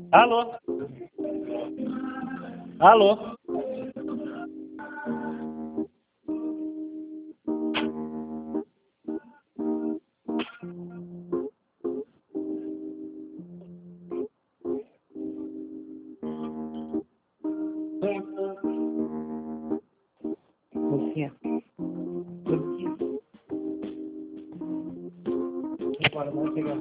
Alô? Alô? O quê? Agora vai pegar.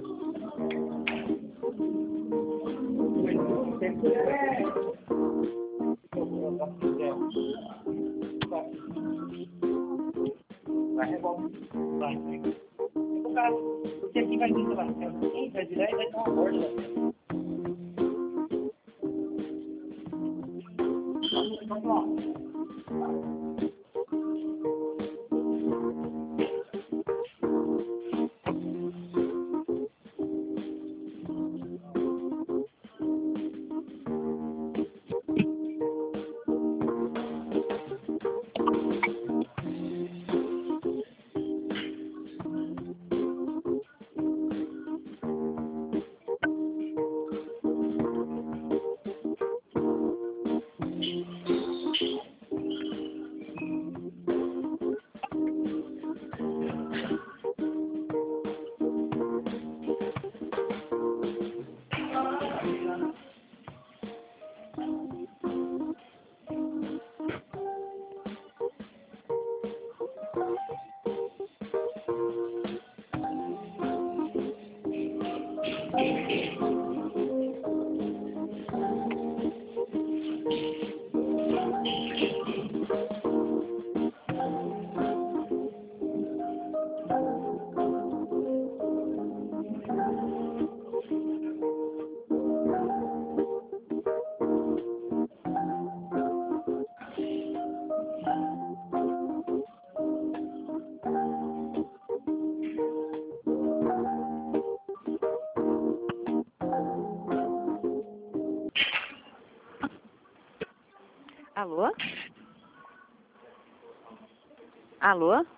Vai revolver. Vai. Porque aqui vai vir lá. Quem vai virar e vai dar uma borda. Vamos lá. Alô? Alô?